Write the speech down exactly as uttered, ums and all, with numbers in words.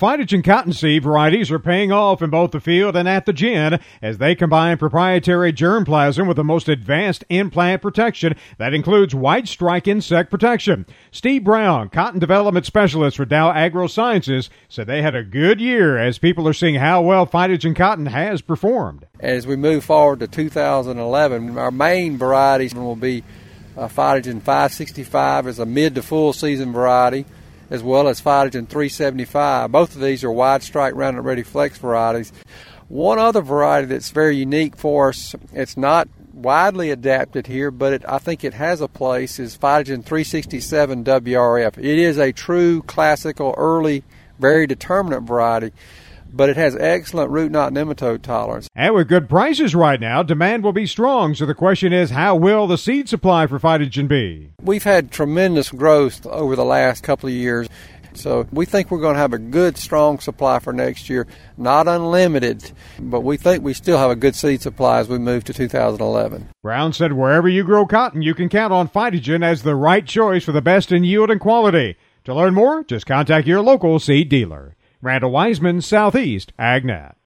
Phytogen cottonseed varieties are paying off in both the field and at the gin as they combine proprietary germplasm with the most advanced in-plant protection that includes white strike insect protection. Steve Brown, cotton development specialist for Dow AgroSciences, said they had a good year as people are seeing how well Phytogen cotton has performed. As we move forward to two thousand eleven, our main varieties will be uh, Phytogen five sixty-five as a mid to full season variety, as well as Phytogen three seventy-five. Both of these are wide strike Roundup Ready Flex varieties. One other variety that's very unique for us, it's not widely adapted here, but it, I think it has a place, is Phytogen three sixty-seven W R F. It is a true classical early very determinate variety, but it has excellent root knot nematode tolerance. And with good prices right now, demand will be strong. So the question is, how will the seed supply for Phytogen be? We've had tremendous growth over the last couple of years. So we think we're going to have a good, strong supply for next year. Not unlimited, but we think we still have a good seed supply as we move to two thousand eleven. Brown said wherever you grow cotton, you can count on Phytogen as the right choice for the best in yield and quality. To learn more, just contact your local seed dealer. Randall Wiseman, Southeast AgNet.